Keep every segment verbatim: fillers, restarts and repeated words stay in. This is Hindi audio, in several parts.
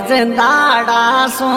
जिंदाड़ा सो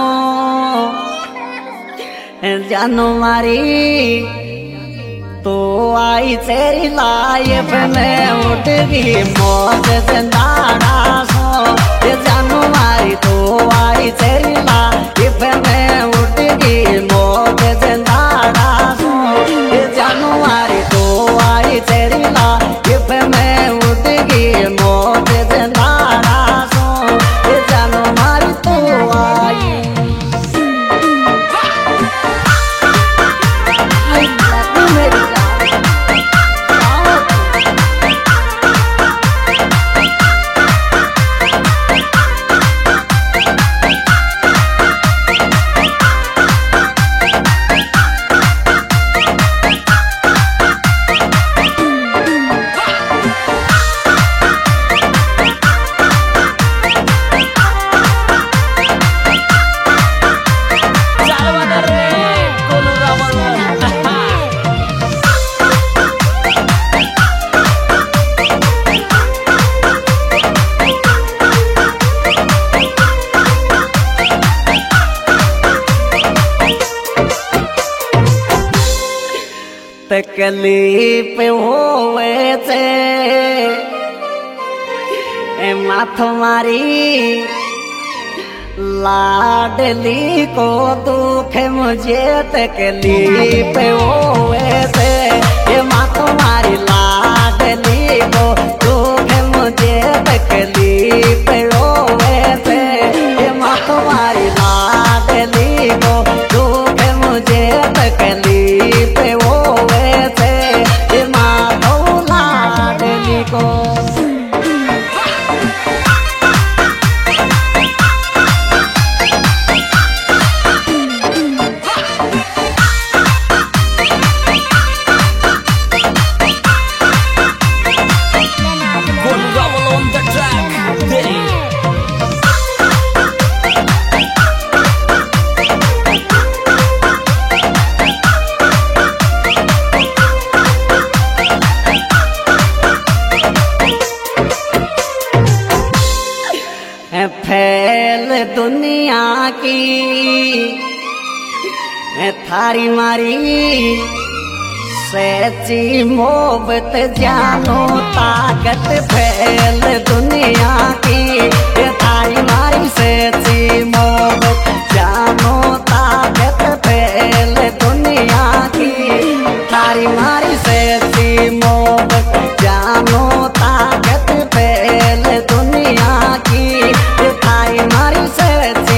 जानो मारी तो आई तेरी लाइफ में उठ गई मौत जिंदाड़ा सो जानो मारी तो आई तेरी लाइफ में उठ गई मौत जिंदाड़ा सो जानो मारी तो आई तेरी लाइफ में उठ गई मौत जिंदाड़ा सो जानो मारी तो आई तकलीफ होवे थे माथ मारी लाडली को दुख मुझे तकलीफ होवे थे माथ मारी लाडली को दुख मुझे तकलीफ होवे थे माथ मारी लाडली को दुख मुझे तकलीफ फैल दुनिया की थारी मारी सच्ची मोहब्बत जानो ताकत फैल दुनिया की थारी मारी सच्ची मोहब्बत जानो ताकत फैल दुनिया की थारी मारी सच्ची मोहब्बत जानो ताकत फैल दुनिया की थारी मारी सच्ची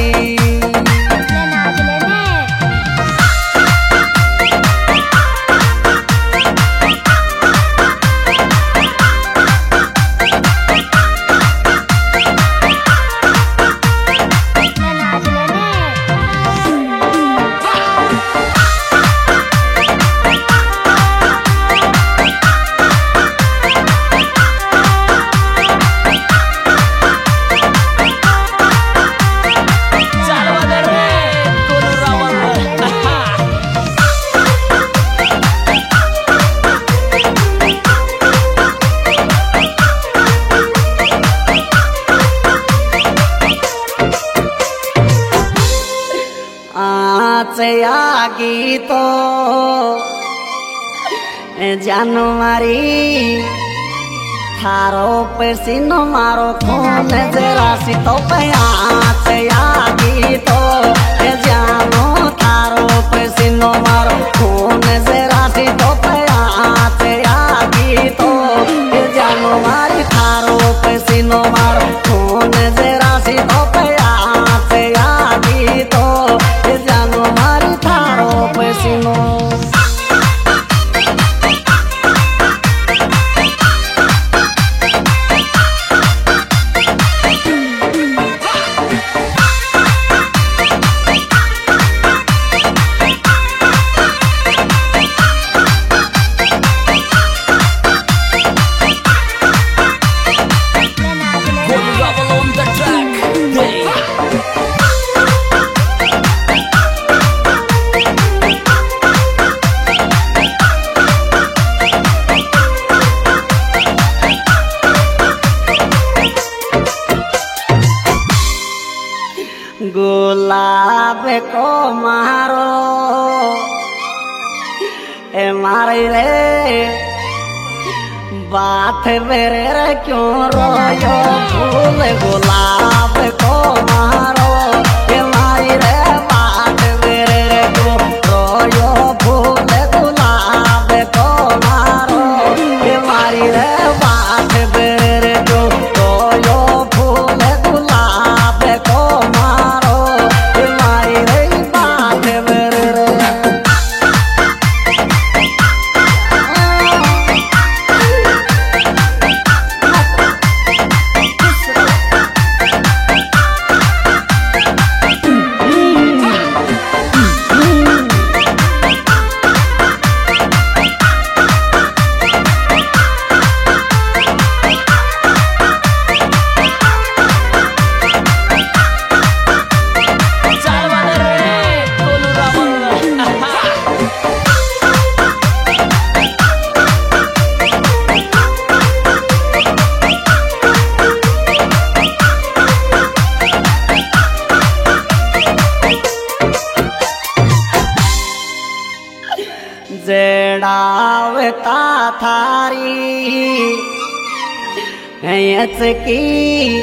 आगी तो जानो मारी थारो पसीनो मारो खून जरा सी तो प्यास आगी तो जानो थारो पसीनो मारो खून जरा सी तो प्यास आगी तो जानो मारी थारो पसीनो मारो खून जरा सी तो प्यास आगी तो जानो मारी थारो पसीनो मारे रे बात मेरे रे क्यों रोयो फूल गुलाब को मारो ये मारी रे बात मेरे रे क्यों रोयो फूल गुलाब को मारो ये मारी रे बात मेरे रे क्यों रोयो फूल गुलाब को मारो ये मारी रे बात मेरे रे जड़ावता थारी की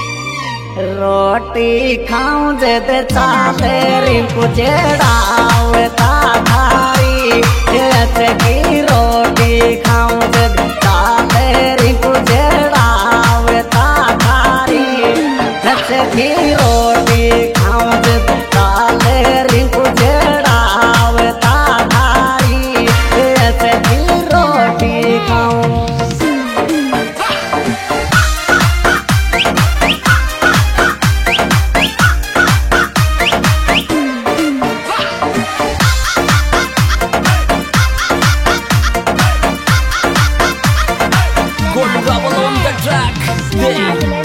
रोटी खाऊं जद चाले रिंकू जड़ावता थारी की रोटी खाऊं जद चाले रिंकू जड़ावता थारी की रोटी खाऊं जद चाले रिंकू जड़ावता रोटी खाऊं Gold Rubble on the track. Yeah.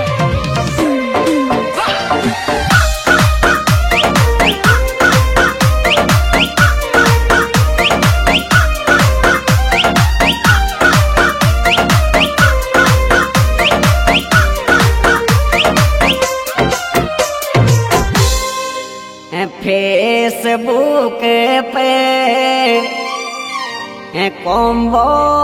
Facebook पे कॉम्बो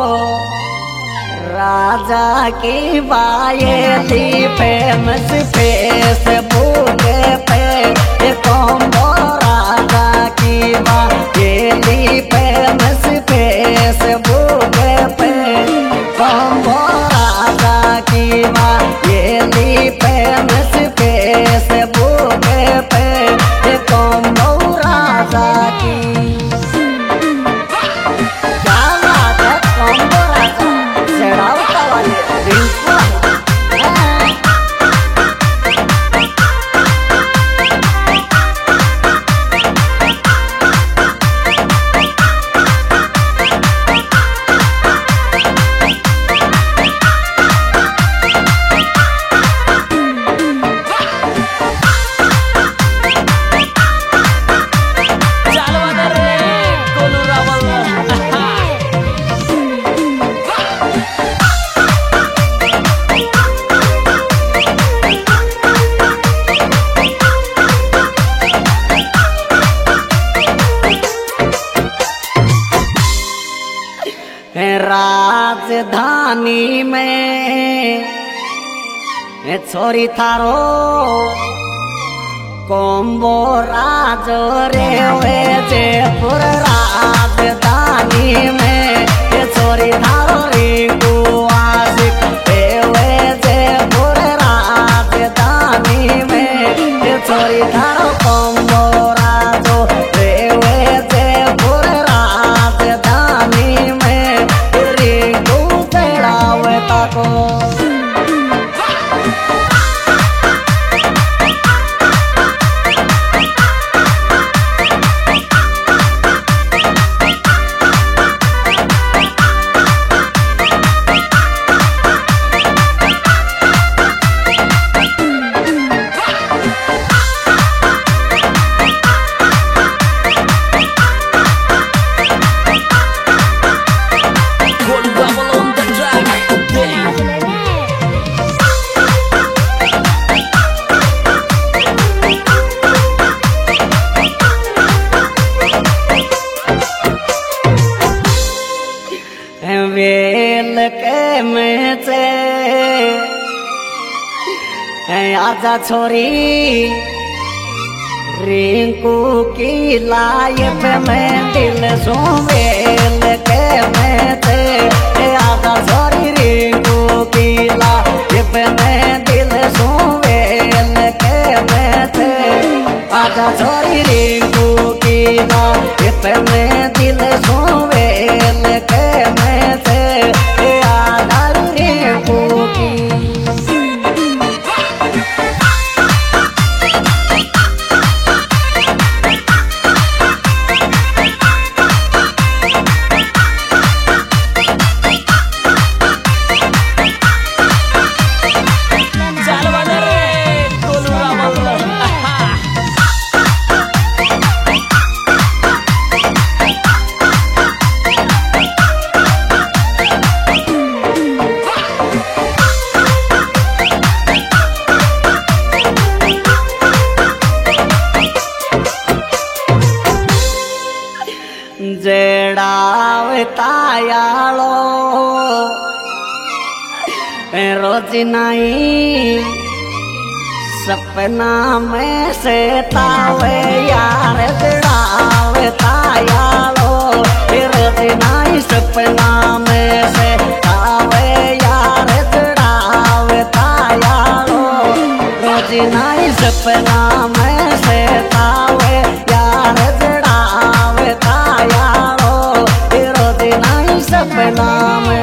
राजा की बायली फेमस फेसबुक पे कॉम्बो राजा की बायली फेमस फेसबुक पे कॉम्बो राजा की बायली फेमस फेसबुक पे कॉम्बो राजा की क्या बात है कॉम्बो राजा जड़ावता वाले रिंकू राजधानी में छोरी थारो कॉम्बो राजो रे वे जयपुर राजधानी में छोरी थारो रिंकू आशिक वे जयपुर राजधानी में छोरी थारो कॉम्बो राजो रे वे जयपुर राजधानी में रिंकू जड़ावता को आजा छोरी रिंकू की लाइफ में दिल सुमेल के में थे। आजा छोरी रिंकू की लाइफ में दिल सुमेल के में थे। आजा छोरी रिंकू की लाइफ में दिल सुमेल के में थे। आजा रिंकू की जड़ावतायालो रोज नहीं सपना में से तावे यार। जड़ावतायालो रोज नहीं सपना में से तावे यार। जड़ावतायालो रोज नहीं सपना में से तावे यार। जड़ावतायालो रोज नहीं सपना में।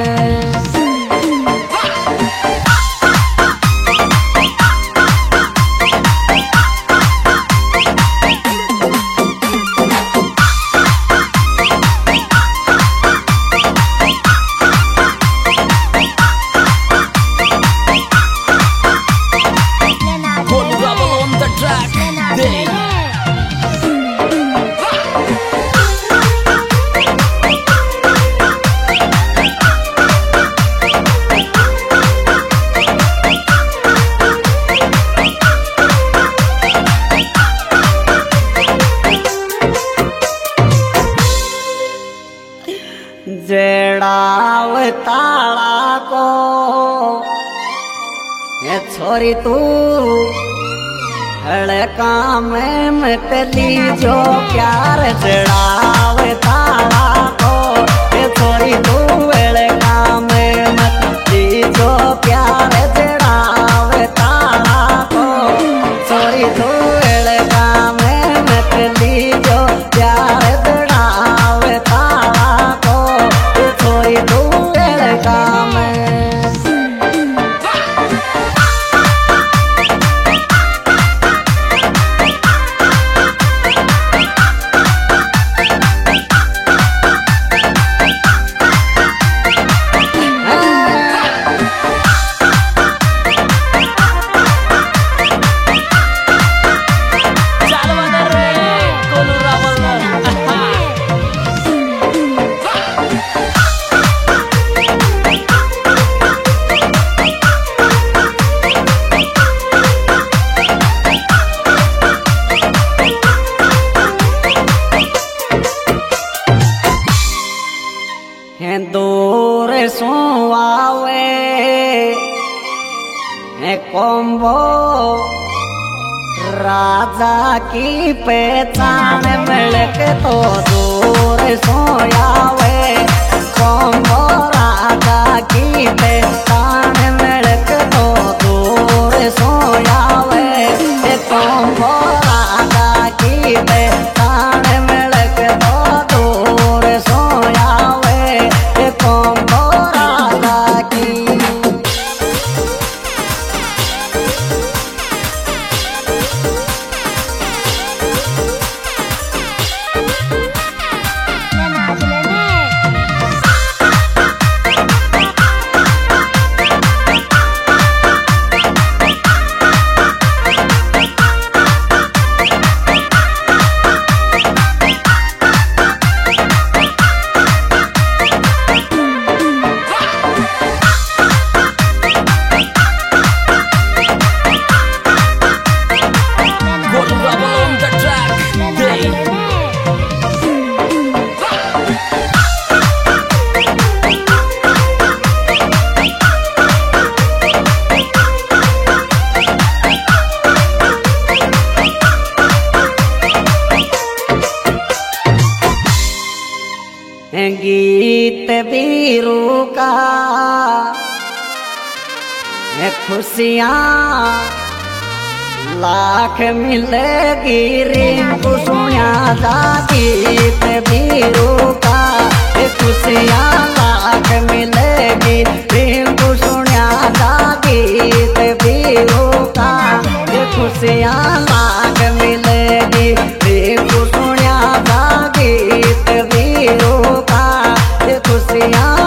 जड़ावताला को ये छोरी तू हड़का में मतली जो प्यार। जड़ावताला को ये छोरी तू हड़का में मतली जो प्यार। जड़ावताला को छोरी तू हड़का में मतली जो प्यार। जड़ावताला को छोरी तू हड़का में। दूर सो आवे कोम्बो राजा की पहचान मिलक तो दूर सो आवे। कोम्बो राजा की पहचान मिलक तो दूर सो आवे। कोम्बो राजा की पहचान मिलक तो दूर सो आवे। कोम्बो राजा की गीत वीरू का खुशियाँ लाख मिलेगी रिंकू सुनिया जा गीत वीरू का खुशियाँ लाख मिलेगी रिंकू सुनिया जा गीत वीरू का खुशियाँ लाख मिलेगी रिंकू सुनिया जा गीत वीरू का खुशियाँ